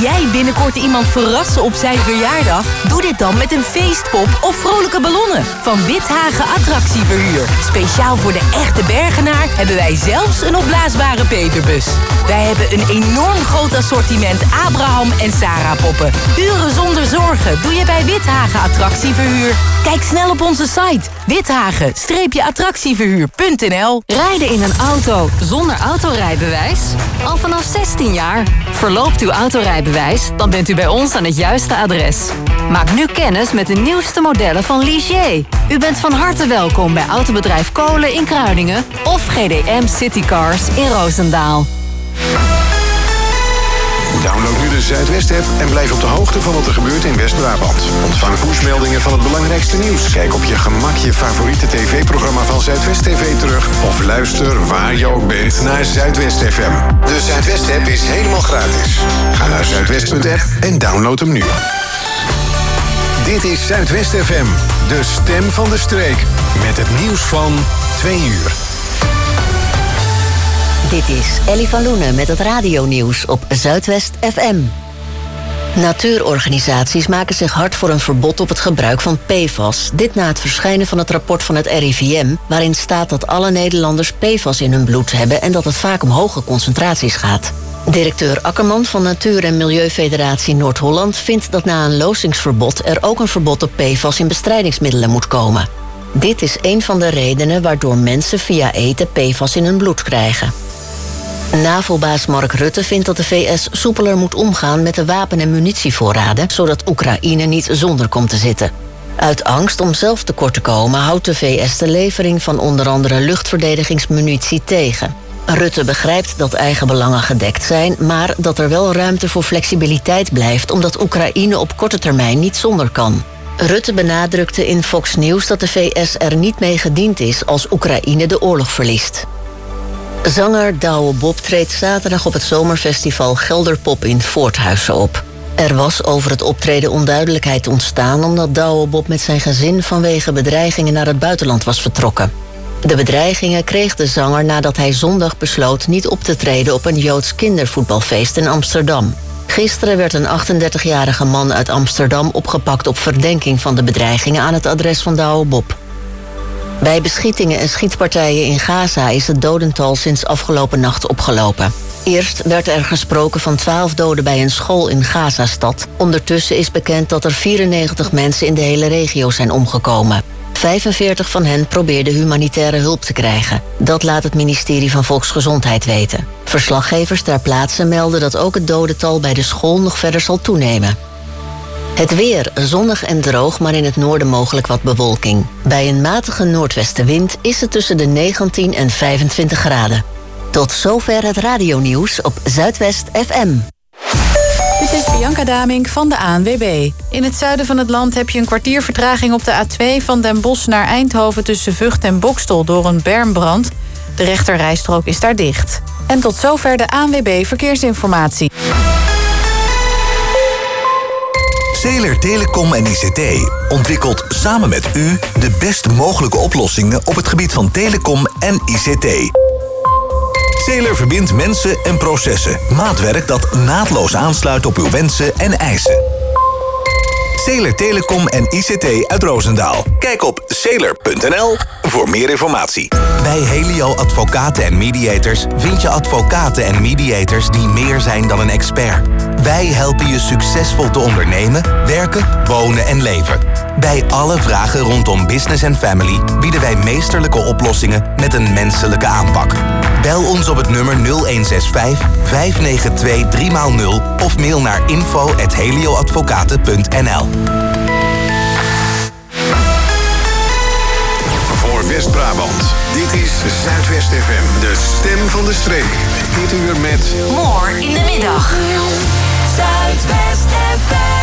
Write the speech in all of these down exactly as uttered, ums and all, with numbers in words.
jij binnenkort iemand verrassen op zijn verjaardag? Doe dit dan met een feestpop of vrolijke ballonnen van Withagen Attractieverhuur. Speciaal voor de echte Bergenaar hebben wij zelfs een opblaasbare peperbus. Wij hebben een enorm groot assortiment Abraham en Sarah poppen. Uren zonder zorgen doe je bij Withagen Attractieverhuur. Kijk snel op onze site withagen attractieverhuur punt n l. Rijden in een auto zonder autorijbewijs? Al vanaf zestien jaar. Verloopt uw autorijbewijs? Dan bent u bij ons aan het juiste adres. Maak nu kennis met de nieuwste modellen van Ligier. U bent van harte welkom bij Autobedrijf Kolen in Kruiningen of G D M Citycars in Roosendaal. Download nu de Zuidwest-app en blijf op de hoogte van wat er gebeurt in West-Brabant. Ontvang pushmeldingen van het belangrijkste nieuws. Kijk op je gemak je favoriete tv-programma van Zuidwest T V terug. Of luister waar je ook bent naar Zuidwest F M. De Zuidwest-app is helemaal gratis. Ga naar zuidwest punt app en download hem nu. Dit is Zuidwest F M, de stem van de streek. Met het nieuws van twee uur. Dit is Ellie van Loenen met het radionieuws op Zuidwest F M. Natuurorganisaties maken zich hard voor een verbod op het gebruik van P F A S. Dit na het verschijnen van het rapport van het R I V M... waarin staat dat alle Nederlanders P F A S in hun bloed hebben... en dat het vaak om hoge concentraties gaat. Directeur Akkerman van Natuur- en Milieufederatie Noord-Holland vindt dat na een losingsverbod er ook een verbod op P F A S in bestrijdingsmiddelen moet komen. Dit is een van de redenen waardoor mensen via eten P F A S in hun bloed krijgen. NAVO-baas Mark Rutte vindt dat de V S soepeler moet omgaan met de wapen- en munitievoorraden, zodat Oekraïne niet zonder komt te zitten. Uit angst om zelf tekort te komen houdt de V S de levering van onder andere luchtverdedigingsmunitie tegen. Rutte begrijpt dat eigen belangen gedekt zijn, maar dat er wel ruimte voor flexibiliteit blijft, omdat Oekraïne op korte termijn niet zonder kan. Rutte benadrukte in Fox News dat de V S er niet mee gediend is als Oekraïne de oorlog verliest. Zanger Douwe Bob treedt zaterdag op het zomerfestival Gelderpop in Voorthuizen op. Er was over het optreden onduidelijkheid ontstaan omdat Douwe Bob met zijn gezin vanwege bedreigingen naar het buitenland was vertrokken. De bedreigingen kreeg de zanger nadat hij zondag besloot niet op te treden op een Joods kindervoetbalfeest in Amsterdam. Gisteren werd een achtendertigjarige man uit Amsterdam opgepakt op verdenking van de bedreigingen aan het adres van Douwe Bob. Bij beschietingen en schietpartijen in Gaza is het dodental sinds afgelopen nacht opgelopen. Eerst werd er gesproken van twaalf doden bij een school in Gazastad. Ondertussen is bekend dat er vierennegentig mensen in de hele regio zijn omgekomen. vijfenveertig van hen probeerden humanitaire hulp te krijgen. Dat laat het ministerie van Volksgezondheid weten. Verslaggevers ter plaatse melden dat ook het dodental bij de school nog verder zal toenemen. Het weer, zonnig en droog, maar in het noorden mogelijk wat bewolking. Bij een matige noordwestenwind is het tussen de negentien en vijfentwintig graden. Tot zover het radionieuws op Zuidwest F M. Dit is Bianca Damink van de A N W B. In het zuiden van het land heb je een kwartier vertraging op de A twee... van Den Bosch naar Eindhoven tussen Vught en Bokstel door een bermbrand. De rechterrijstrook is daar dicht. En tot zover de A N W B Verkeersinformatie. Zeeler Telecom en I C T ontwikkelt samen met u de best mogelijke oplossingen op het gebied van telecom en I C T. Zeeler verbindt mensen en processen. Maatwerk dat naadloos aansluit op uw wensen en eisen. Zeeler Telecom en I C T uit Roosendaal. Kijk op zeeler punt n l voor meer informatie. Bij Helio Advocaten en Mediators vind je advocaten en mediators die meer zijn dan een expert. Wij helpen je succesvol te ondernemen, werken, wonen en leven. Bij alle vragen rondom business en family bieden wij meesterlijke oplossingen met een menselijke aanpak. Bel ons op het nummer nul een zes vijf, vijf negen twee, drie nul of mail naar info at helioadvocaten punt n l. Voor West-Brabant, dit is Zuidwest F M, de stem van de streek. Dit uur met... More in de middag. Zuidwest F M.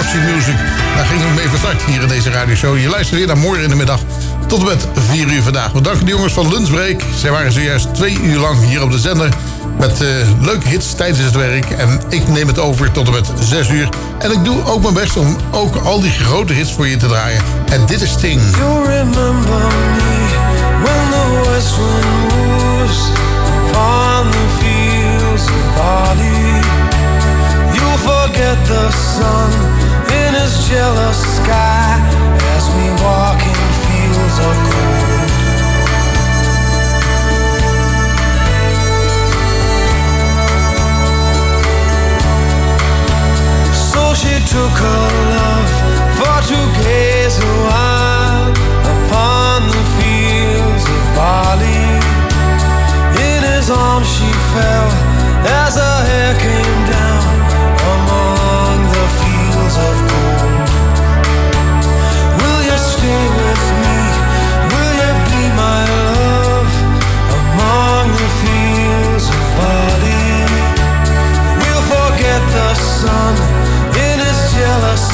Attractie Music. Daar gingen we mee van start hier in deze radioshow. Je luistert weer naar morgen in de middag tot en met vier uur vandaag. We danken de jongens van Lunchbreak. Zij waren zojuist twee uur lang hier op de zender met uh, leuke hits tijdens het werk. En ik neem het over tot en met zes uur. En ik doe ook mijn best om ook al die grote hits voor je te draaien. En dit is Sting. You remember me when the west wind moves upon the fields of barley. You'll forget the sun in his jealous sky as we walk in fields of gold. So she took her love for to gaze a while upon the fields of barley. In his arms she fell as her hair came down among the fields of gold. Will you stay with me? Will you be my love among the fields of barley? We'll forget the sun in his jealous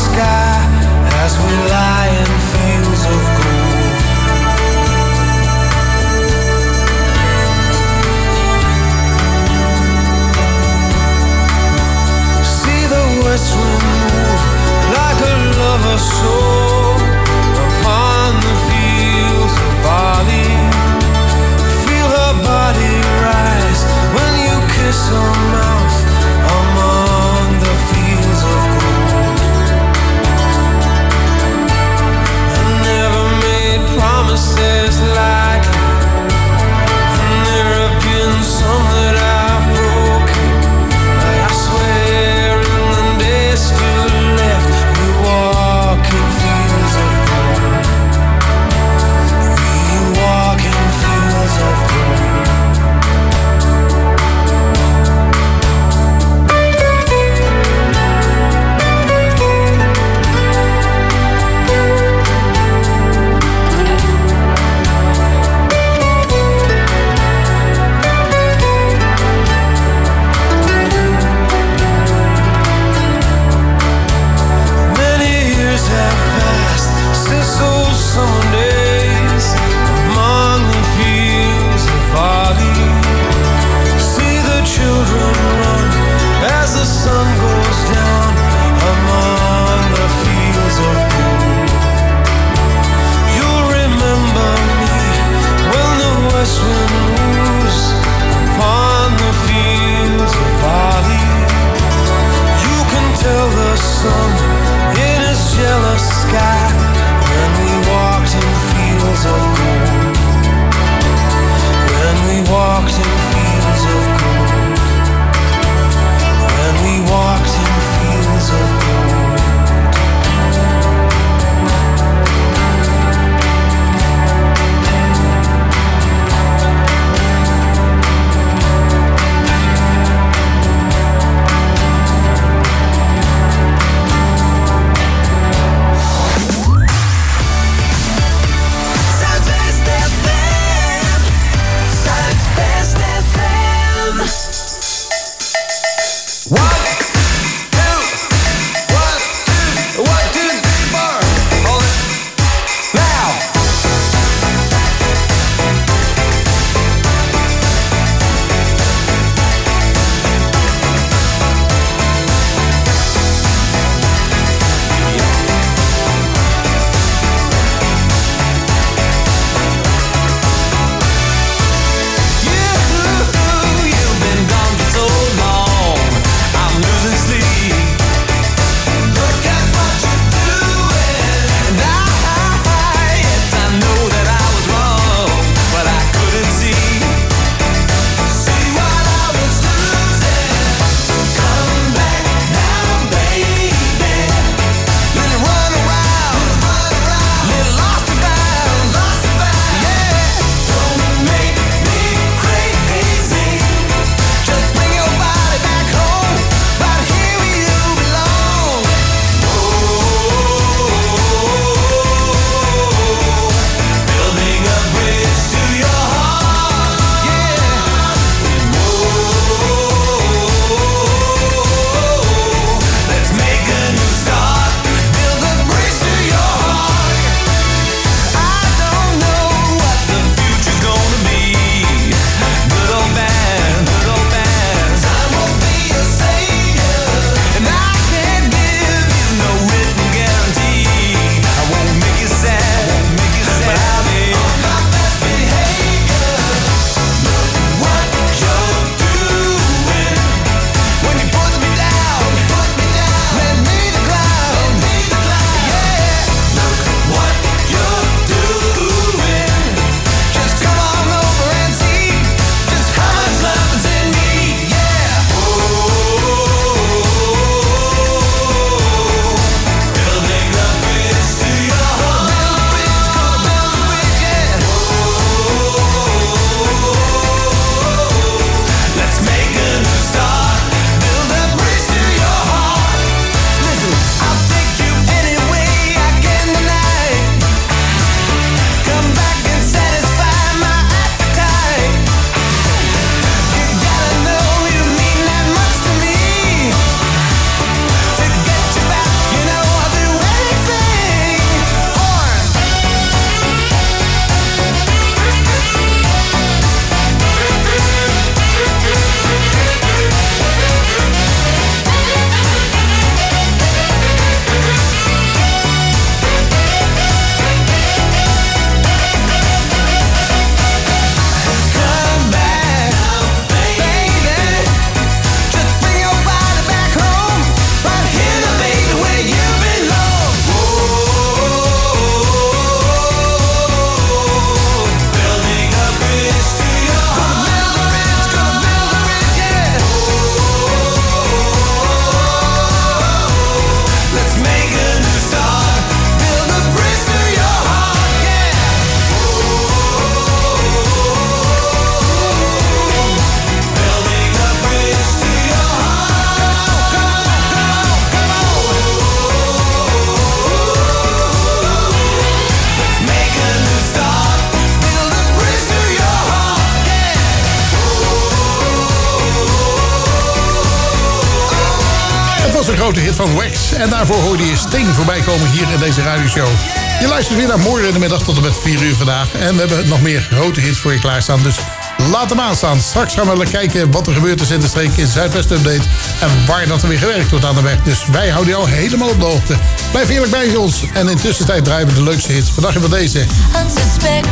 grote hit van Wax. En daarvoor hoorde je Sting voorbij komen hier in deze radioshow. Je luistert weer naar Morgen in de Middag tot en met vier uur vandaag. En we hebben nog meer grote hits voor je klaarstaan. Dus laat hem aanstaan. Straks gaan we kijken wat er gebeurd is in de streek in Zuidwest Update. En waar dat er weer gewerkt wordt aan de weg. Dus wij houden jou helemaal op de hoogte. Blijf eerlijk bij ons. En in tussentijd draaien we de leukste hits. Vandaag hebben we deze. Unsuspecting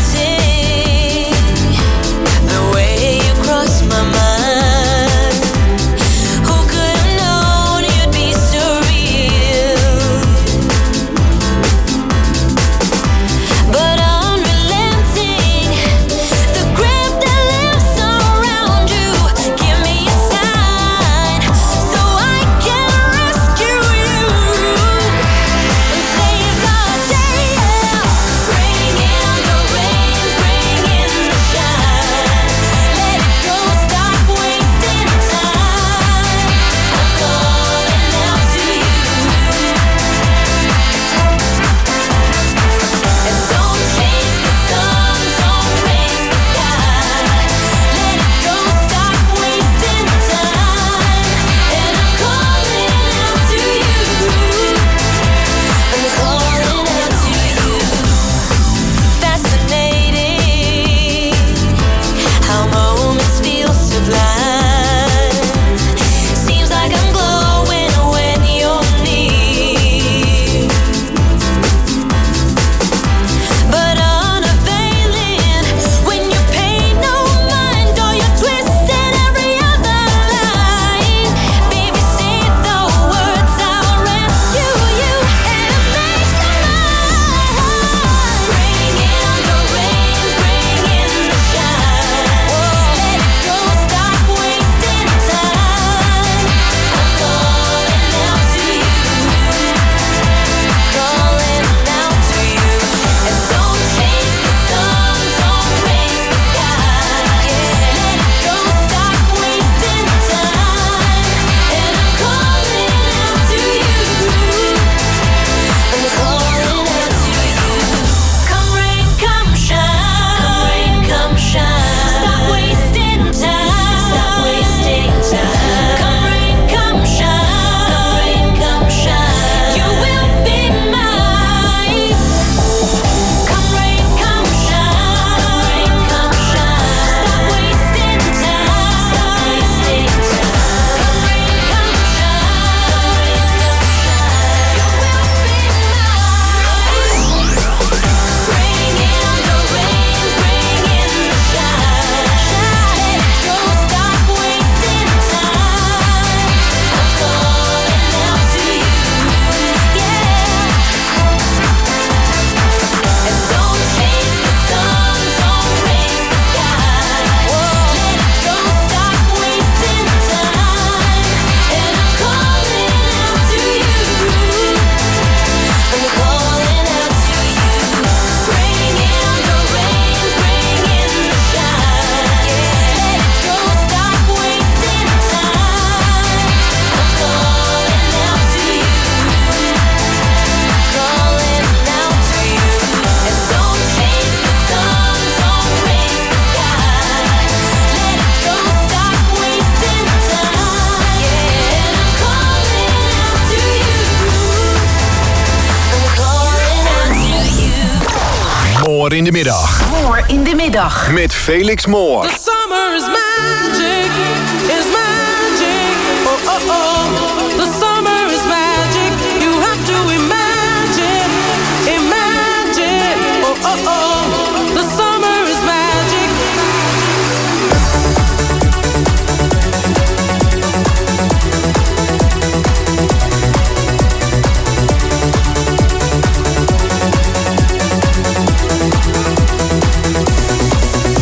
the way you cross my mind. Moor in de middag. Moor in de middag. Met Felix Moor. The summer is magic, is magic. Oh, oh, oh. The summer is magic. You have to imagine, imagine. Oh, oh, oh. The summer is magic.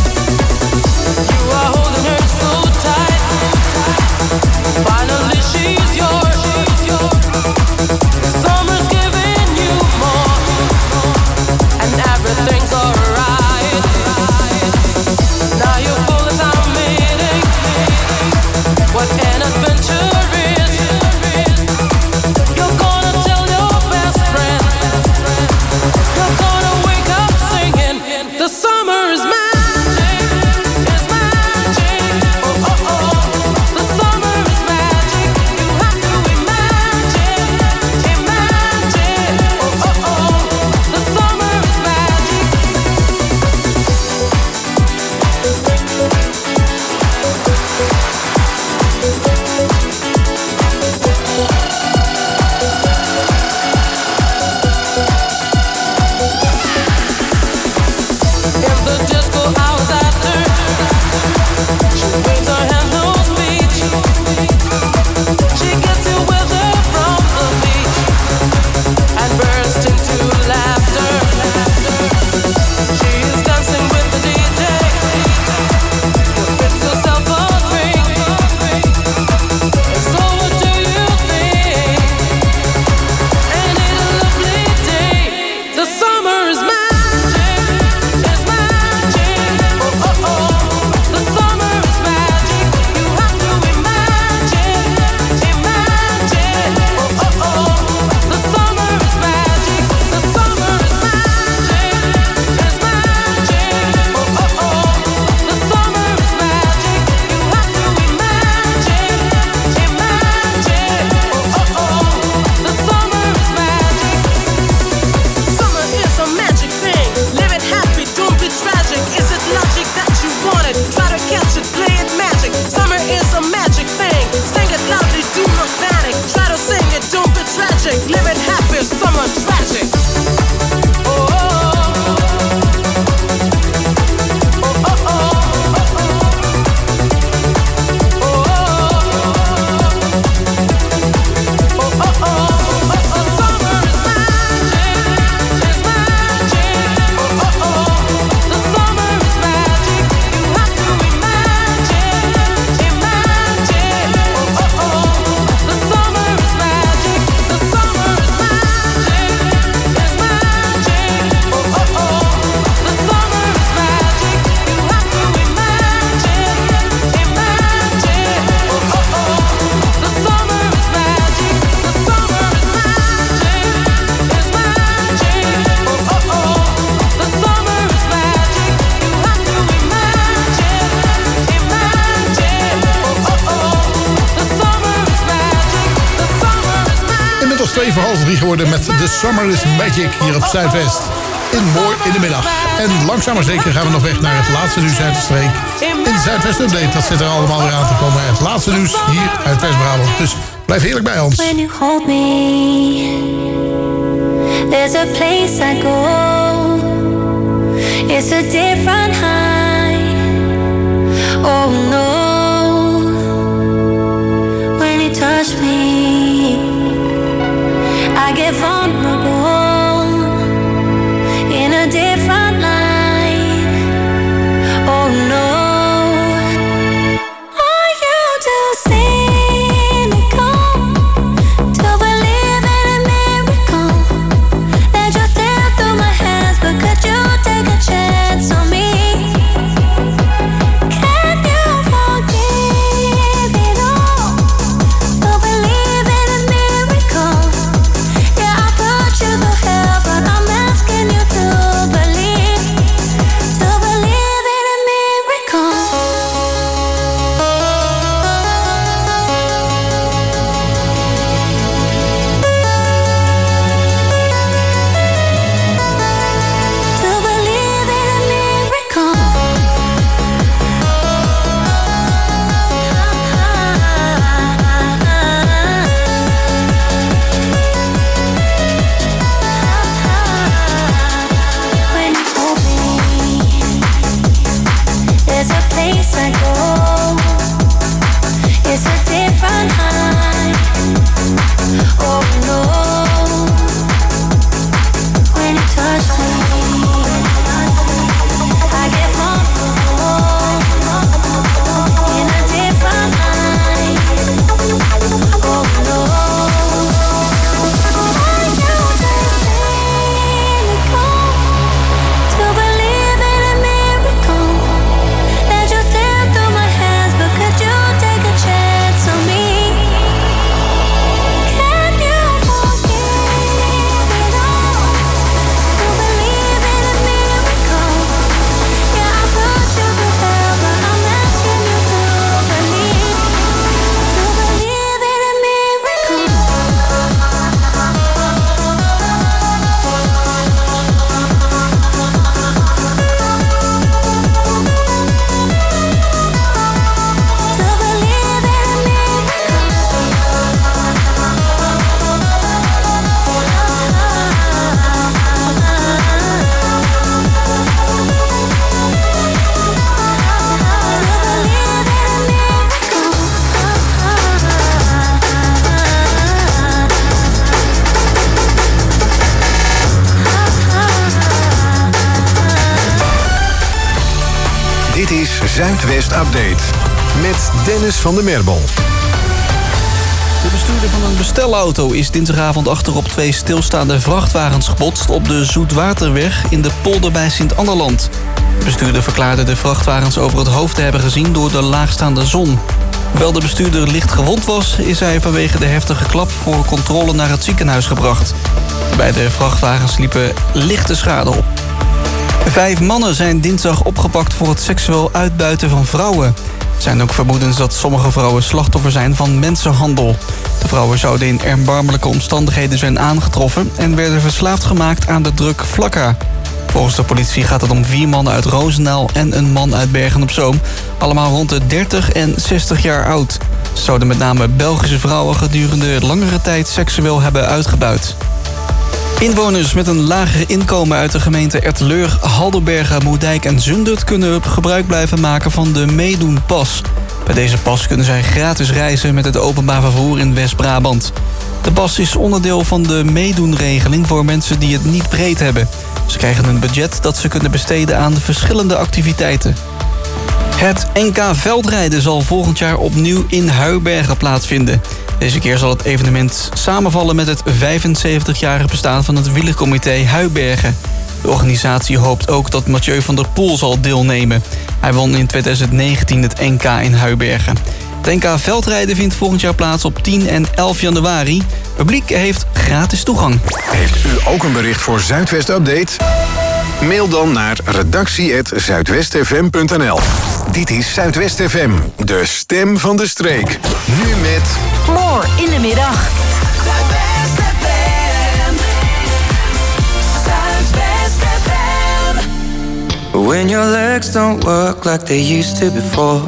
Finally she twee voor half drie geworden met The Summer is Magic hier op Zuidwest. In Mooi in de middag. En langzaam maar zeker gaan we nog weg naar het laatste nieuws uit de streek. In de Zuidwest Update, dat zit er allemaal weer aan te komen. Het laatste nieuws hier uit West-Brabant. Dus blijf heerlijk bij ons. When you hold me, there's a place I go. It's a different high. Oh no. When you touch me, I get vulnerable in a different light. Oh no. Are you too cynical to believe in a miracle that just slipped through my hands? But could you take a chance on me? Can you forgive it all to believe in a miracle? Yeah, I put you through hell, but I'm asking you to believe, to believe in a miracle. To believe in a miracle. When you hold me, there's a place I go. It's a different high. Oh no. When you touch me, I get vulnerable in a different light. Oh no. Are you just cynical to believe in a miracle that just slipped through my hands? But could you take a chance on me? Can you forgive it all to believe in a miracle? Yeah, I put you through hell, but I'm asking you to believe, to believe in a miracle. To believe in a Dit is Zuidwest Update met Dennis van der Merbel. De bestuurder van een bestelauto is dinsdagavond achterop twee stilstaande vrachtwagens gebotst op de Zoetwaterweg in de polder bij Sint-Annerland. De bestuurder verklaarde de vrachtwagens over het hoofd te hebben gezien door de laagstaande zon. Hoewel de bestuurder licht gewond was, is hij vanwege de heftige klap voor controle naar het ziekenhuis gebracht. Bij de vrachtwagens liepen lichte schade op. Vijf mannen zijn dinsdag opgepakt voor het seksueel uitbuiten van vrouwen. Er zijn ook vermoedens dat sommige vrouwen slachtoffer zijn van mensenhandel. De vrouwen zouden in erbarmelijke omstandigheden zijn aangetroffen en werden verslaafd gemaakt aan de drug Flakka. Volgens de politie gaat het om vier mannen uit Roosendaal en een man uit Bergen-op-Zoom. Allemaal rond de dertig en zestig jaar oud. Ze zouden met name Belgische vrouwen gedurende langere tijd seksueel hebben uitgebuit. Inwoners met een lager inkomen uit de gemeente Erteleur, Halderbergen, Moerdijk en Zundert kunnen gebruik blijven maken van de Meedoen-pas. Bij deze pas kunnen zij gratis reizen met het openbaar vervoer in West-Brabant. De pas is onderdeel van de Meedoen-regeling voor mensen die het niet breed hebben. Ze krijgen een budget dat ze kunnen besteden aan verschillende activiteiten. Het N K veldrijden zal volgend jaar opnieuw in Huibergen plaatsvinden. Deze keer zal het evenement samenvallen met het vijfenzeventigjarig bestaan van het wielercomité Huibergen. De organisatie hoopt ook dat Mathieu van der Poel zal deelnemen. Hij won in twintig negentien het N K in Huibergen. Het N K veldrijden vindt volgend jaar plaats op tien en elf januari. Publiek heeft gratis toegang. Heeft u ook een bericht voor Zuidwest Update? Mail dan naar redactie apenstaartje zuidwestfm punt n l. Dit is Zuidwest F M, de stem van de streek. Nu met... More in de middag. Zuidwest F M. when your legs don't work like they used to before,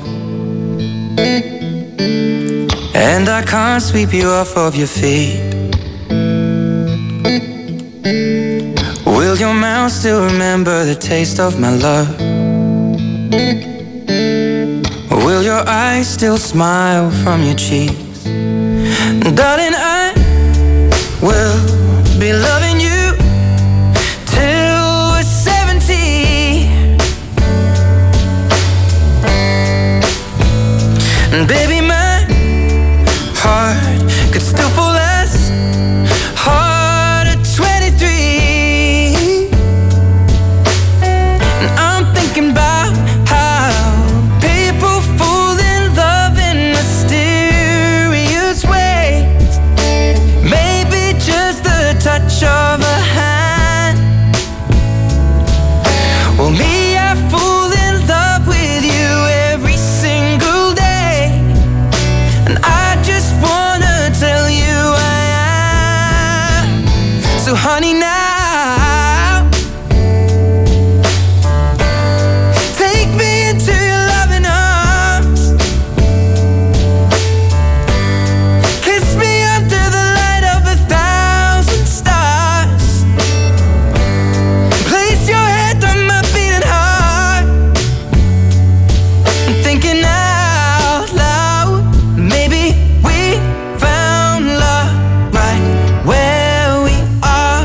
and I can't sweep you off of your feet. Will your mouth still remember the taste of my love? Will your eyes still smile from your cheeks? Darling, I will be loving you till we're seventy. And baby, my heart could still fall as hard at twenty-three. And I'm thinking about how people fall in love in mysterious ways. Maybe just the touch of a hand. Well, me, I fall in love with you every single day, and I just wanna tell you I am. So honey, now take me into your loving arms. Kiss me under the light of a thousand stars. Place your head on my beating heart. I'm thinking out loud, maybe we found love right where we are.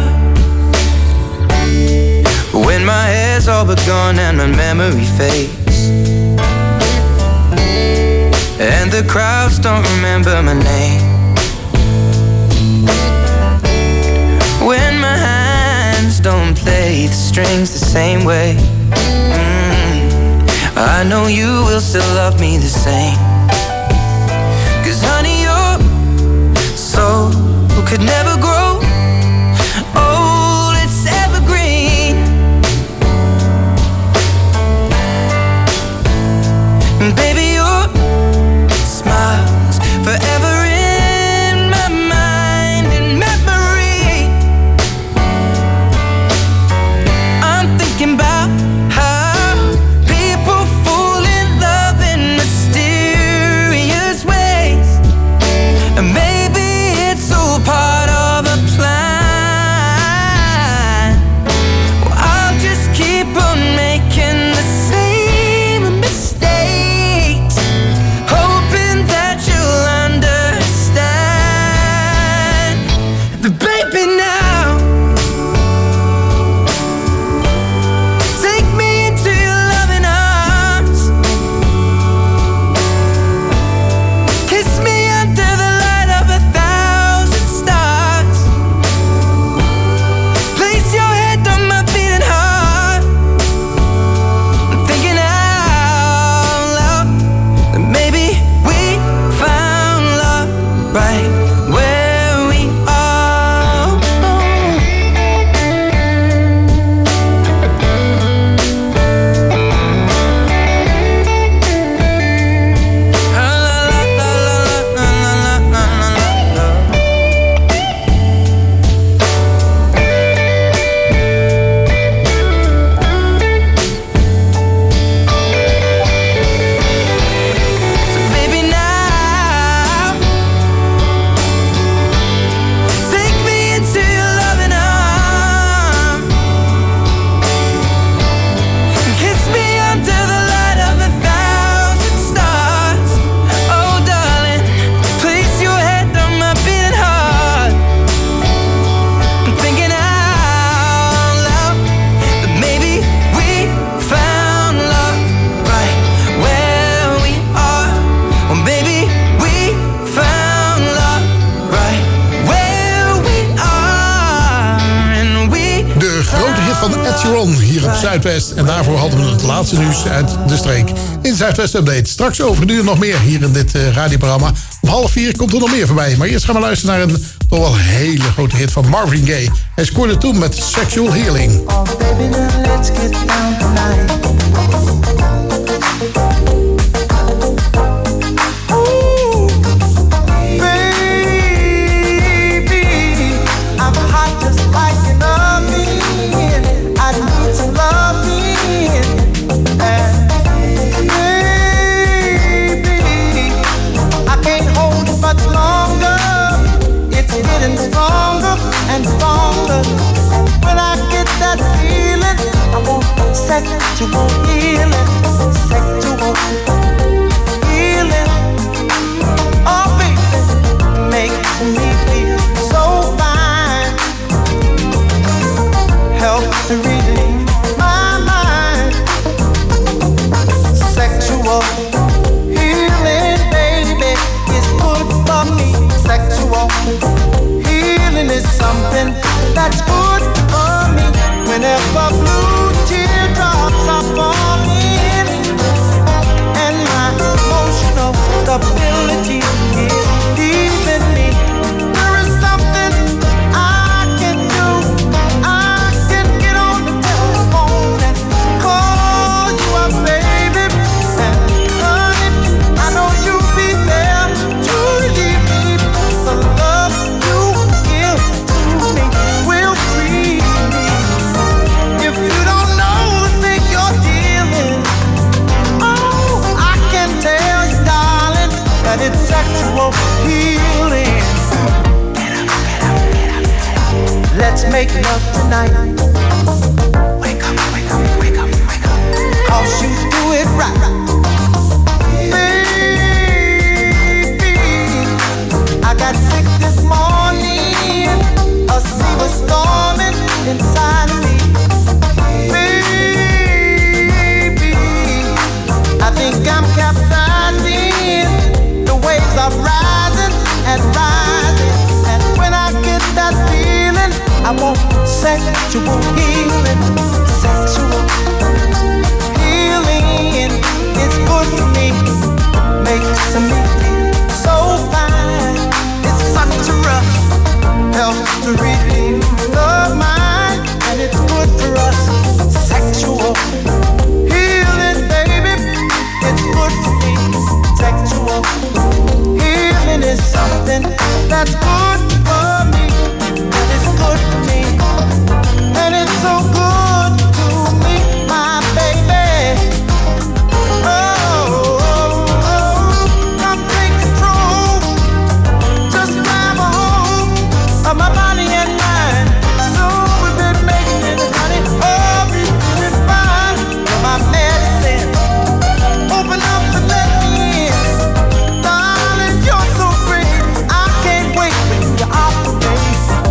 When my hair's all but gone and my memory fades, and the crowds don't remember my name. When my hands don't play the strings the same way, mm, I know you will still love me the same. 'Cause honey, your soul could never grow old, it's evergreen. And baby, your smile's forever in my mind and memory. I'm thinking about how people fall in love in mysterious ways, and maybe it's all part of a plan. Well, I'll just keep on making the same mistakes, hoping that you'll understand. But baby, now take me into your loving arms. Kiss me under the light of a thousand stars. Place your head on my beating heart. I'm thinking out loud that maybe we found love right where we are. La, la, la, la, la, la, la, la, la. So baby, now take me into your loving arms. Kiss me under the light of a thousand stars. Oh darling, place your head on my beating heart. I'm thinking out loud that maybe we found love right where we are. Or maybe we found love right where we are. And we De grote hit van Ed Sheeran hier op Zuidwest. En daarvoor hadden we het laatste nieuws uit de streek in Zuidwest Update. Straks over een uur nog meer hier in dit uh, radioprogramma. Om half vier komt er nog meer voorbij. Maar eerst gaan we luisteren naar een toch wel hele grote hit van Marvin Gaye. Hij scoorde toen met Sexual Healing. Oh baby, then let's get down tonight. Ooh, baby, I'm hot just like an oven. I need some loving. sexual healing, sexual healing. Oh baby, makes me feel so fine. Helps to relieve my mind. Sexual healing, baby, is good for me. Sexual healing is something that's good for me. Whenever blue teardrops are falling and my emotional stability is leaving me, there is something I can do. I can get on the telephone and call you up, baby, and honey, I know you'll be there to relieve me. The love you give to me will free me. If you don't know the thing you're dealing, oh, I can tell you, darling, that it's sexual healing. Let's make love tonight. Wake up, wake up, wake up, wake up. 'Cause you do it right. Baby, I got sick this morning. A sea was storming inside of me. Baby, I think I'm capsizing. The waves are rising and rising. And when I get that feeling, I want sexual healing. Sexual healing is good for me. Makes me feel so fine. It's such a rush. Helps to relieve the mind. And it's good for us. Sexual healing, baby, it's good for me. Sexual healing is something that's good for me. And it's good for me. And it's so good to me, my baby. Oh, oh, oh, come take control. Just grab a hold of my body and mind. So we've been making it, honey. Oh, we've been fine. You're my medicine. Open up and let me in. Darling, you're so great. I can't wait for you to operate.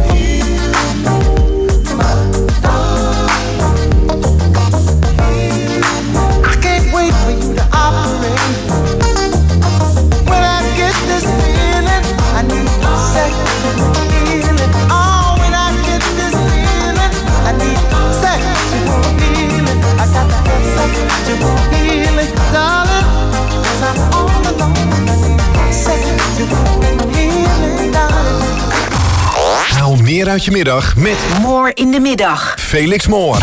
I can't wait for you to operate. When I get this feeling, I need sexual healing. Oh, when I get this feeling, I need sexual healing. I got to have sexual healing, darling. 'Cause I'm all alone. I need sexual healing, darling. Haal meer uit je middag met Moor in de middag. Felix Moor.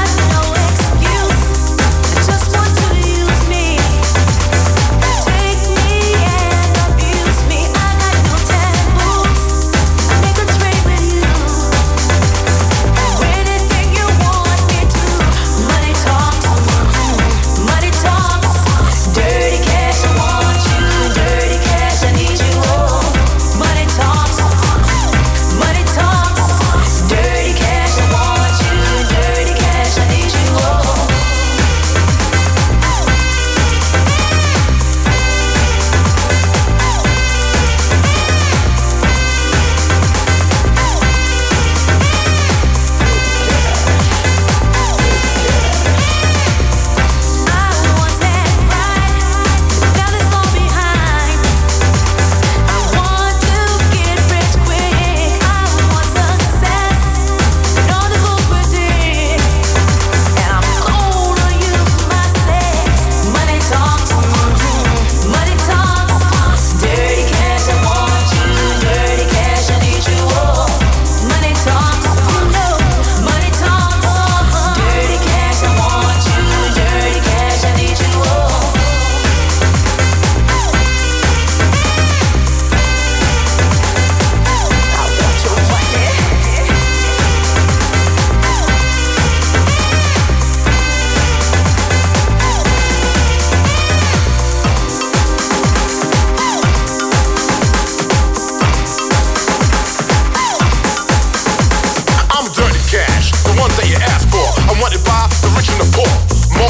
Just want you to use me. Take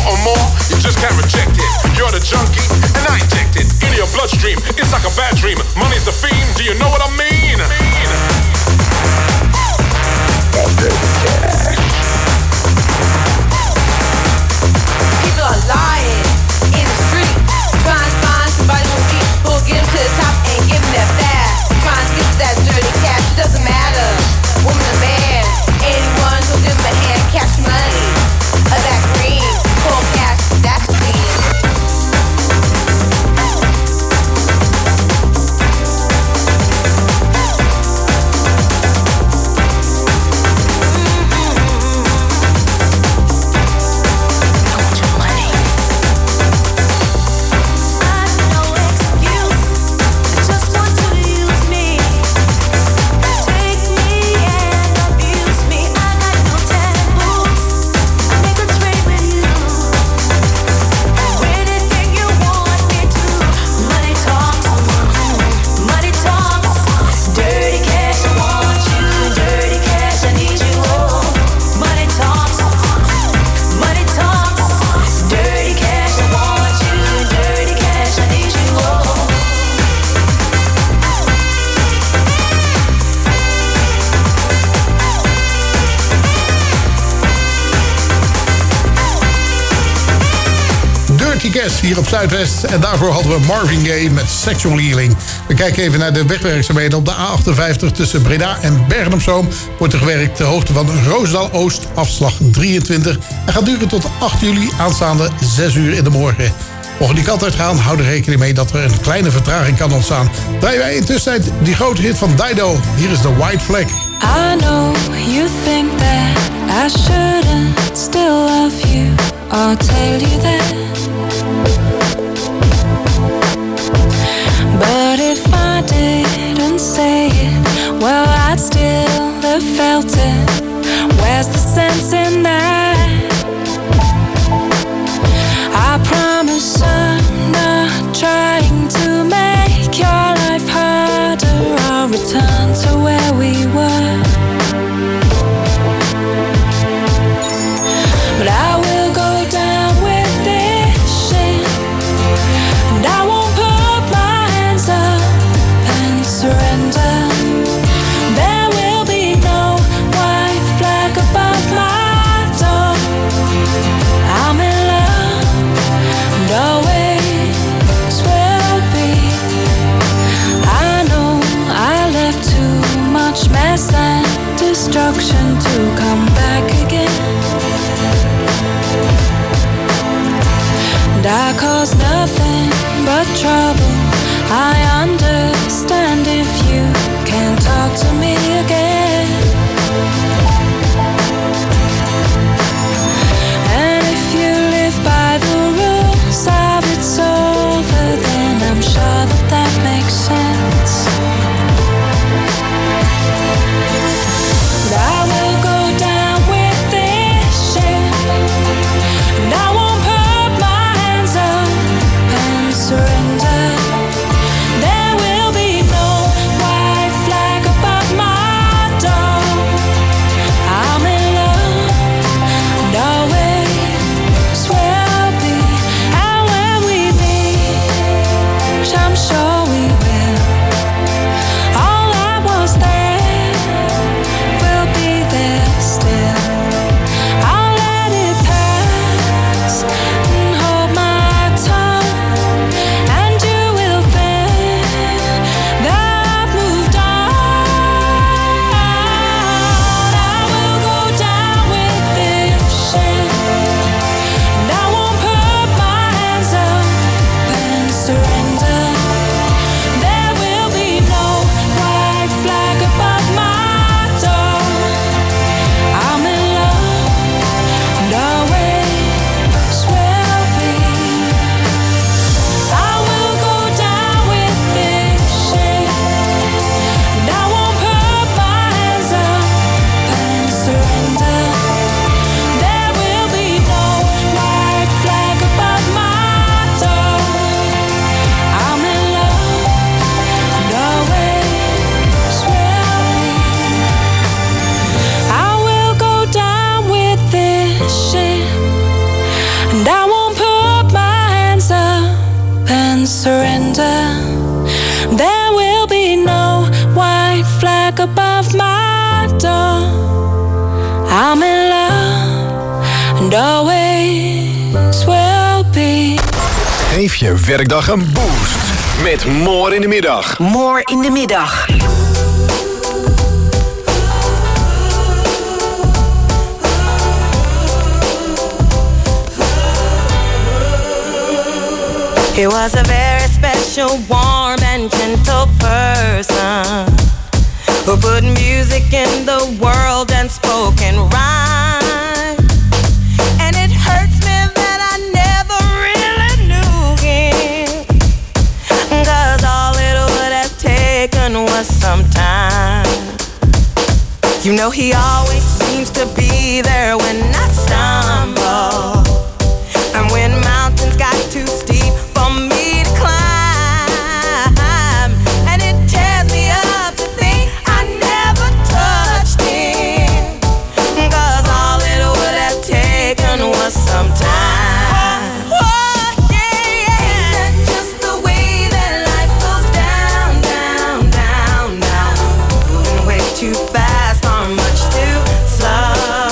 or more, you just can't reject it. You're the junkie, and I inject it into your bloodstream. It's like a bad dream. Money's the theme. Do you know what I mean? People are lying in the street, trying to find somebody who'll eat, who'll get them to the top and give them that fast. Trying to get to that dirty cash, it doesn't matter. Woman or man, anyone who'll give them a hand, cash money, or that green, cold cash, that's clean. Hier op Zuidwest. En daarvoor hadden we Marvin Gaye met Sexual Healing. We kijken even naar de wegwerkzaamheden op de A achtenvijftig tussen Breda en Bergen op Zoom. Wordt er gewerkt ter hoogte van Roosendaal Oost, afslag drieëntwintig. En gaat duren tot acht juli aanstaande zes uur in de morgen. Mocht die kant uit gaan, hou er rekening mee dat er een kleine vertraging kan ontstaan. Draaien wij intussen die grote hit van Dido. Hier is de White Flag. I know you think that I shouldn't still love you. I'll tell you that. But if I didn't say it, well, I'd still have felt it. Where's the sense in that? I promise I'm not trying to make your life harder. I'll return to where we were. But I will go down with this shit, and I won't put my hands up and surrender. There will be no white flag above my door. I'm in love and always will be. I know I left too much mess and destruction to come back again. And I cause nothing but trouble. I understand if you can't talk to me again. And if you live by the rules of it's over, then I'm sure that that makes sense. But I will go down with this shit, and I won't put my hands up and surrender. There will be no white flag above my and always will be. Geef je werkdag een boost met More in de Middag. More in de Middag. He was a very special, warm and gentle person who put music in the world and spoke in rhyme. And it hurts me that I never really knew him, 'cause all it would have taken was some time. You know he always seems to be there when I stumble, and when mountains got too steep for me to climb, and it tears me up to think I never touched him, 'cause all it would have taken was some time. Oh, yeah, yeah. Ain't that just the way that life goes down, down, down, down, moving way too fast or much too slow.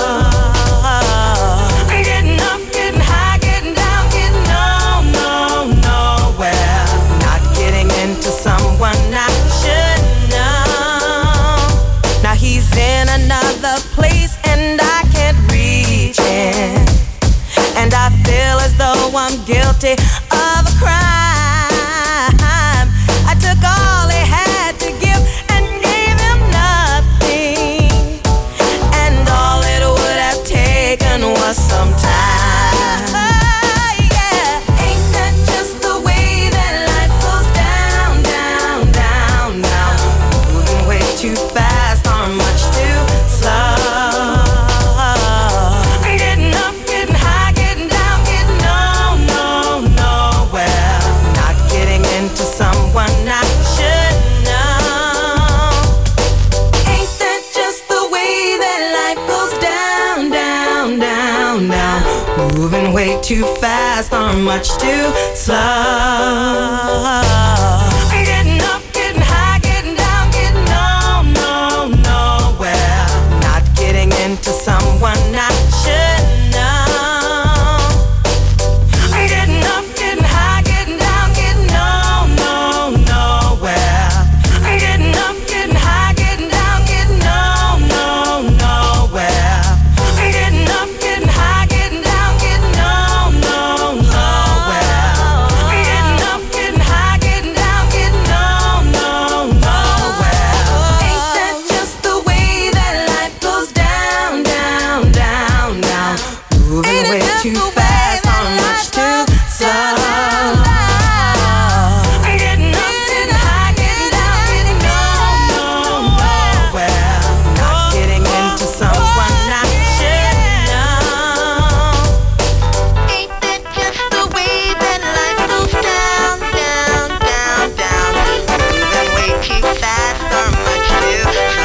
I'm getting up, getting high, getting down, getting no, no, nowhere. Not getting into someone I should know. Now he's in another place and I can't reach him, and I feel as though I'm guilty of a crime. I took all he had to give and gave him nothing, and all it would have taken was some time. Oh, yeah. Ain't that just the way that life goes down, down, down, down, moving way too fast or much too slow. I'm getting up, getting high, getting down, getting no, no, nowhere. Not getting into someone I should know. Ain't that just the way that life goes down, down, down, down, moving way too fast or much too slow. I'm getting up, getting high, getting down, getting no, no, nowhere. Not getting into someone I should know. I'm getting up, getting high, getting down, getting no, no, nowhere. I'm getting up, getting high, getting down, getting no, no, nowhere. I'm getting up, getting high, getting down, getting no, no, nowhere. I'm getting up, getting high, getting down, getting no, no, nowhere. Ain't that just the way that life goes down, down, down, down, moving way too fast or much too slow. I'm getting up, getting high, getting down, getting no, no, nowhere. Not getting into someone I should know. Ain't that just the way that life goes down, down, down, down, moving way too fast or much too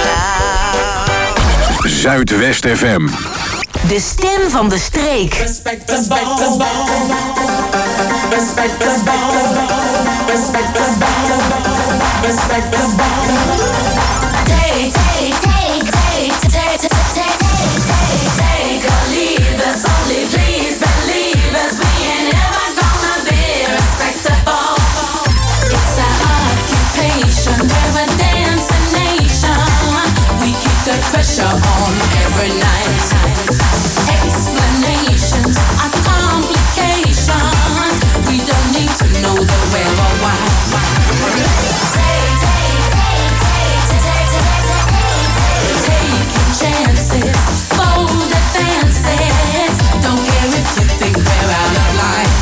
slow. Zuidwest F M. De stem van de streek. Respect the ball. Respect the ball. Respect the ball. Respect the ball. Take, take, take, take, take, take, take, take, take a lead. That's only please believe us. We ain't ever gonna be respectable. It's our occupation. We're a dancing nation. We keep the pressure on every night. Explanations are complications. We don't need to know the where or why. Take, take, take, take, take, take, take, taking chances, bold advances. Don't care if you think we're out of line.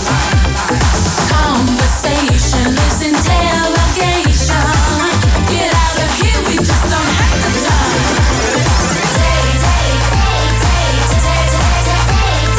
Conversation is interrogation. Get out of here, we just don't have the time. Take, take, take, take, take, take, take, take,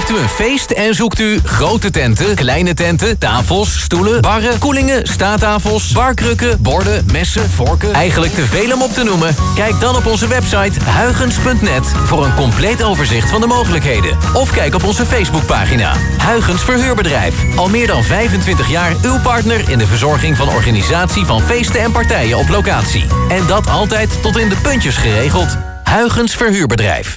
Heeft u een feest en zoekt u grote tenten, kleine tenten, tafels, stoelen, barren, koelingen, staattafels, barkrukken, borden, messen, vorken? Eigenlijk te veel om op te noemen? Kijk dan op onze website huygens punt net voor een compleet overzicht van de mogelijkheden. Of kijk op onze Facebookpagina. Huygens Verhuurbedrijf. Al meer dan vijfentwintig jaar uw partner in de verzorging van organisatie van feesten en partijen op locatie. En dat altijd tot in de puntjes geregeld. Huygens Verhuurbedrijf.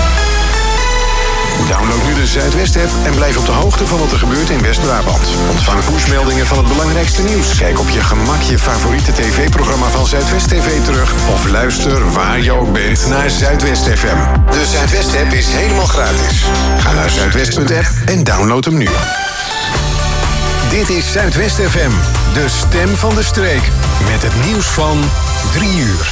Download nu de Zuidwest-app en blijf op de hoogte van wat er gebeurt in West-Brabant. Ontvang pushmeldingen van het belangrijkste nieuws. Kijk op je gemak je favoriete tv-programma van Zuidwest T V terug. Of luister waar je ook bent naar Zuidwest F M. De Zuidwest-app is helemaal gratis. Ga naar zuidwest punt app en download hem nu. Dit is Zuidwest F M, de stem van de streek. Met het nieuws van drie uur.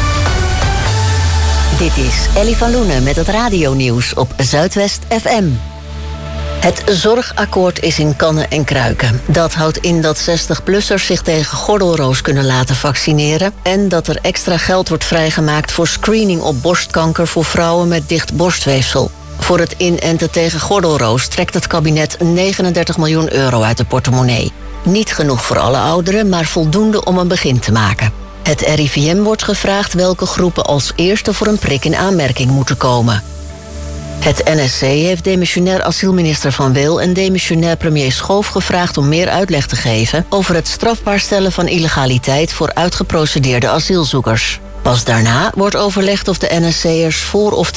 Dit is Ellie van Loenen met het radionieuws op Zuidwest F M. Het zorgakkoord is in kannen en kruiken. Dat houdt in dat zestig-plussers zich tegen gordelroos kunnen laten vaccineren en dat er extra geld wordt vrijgemaakt voor screening op borstkanker voor vrouwen met dicht borstweefsel. Voor het inenten tegen gordelroos trekt het kabinet negenendertig miljoen euro uit de portemonnee. Niet genoeg voor alle ouderen, maar voldoende om een begin te maken. Het R I V M wordt gevraagd welke groepen als eerste voor een prik in aanmerking moeten komen. Het N S C heeft demissionair asielminister Van Weel en demissionair premier Schoof gevraagd om meer uitleg te geven over het strafbaar stellen van illegaliteit voor uitgeprocedeerde asielzoekers. Pas daarna wordt overlegd of de N S C'ers voor of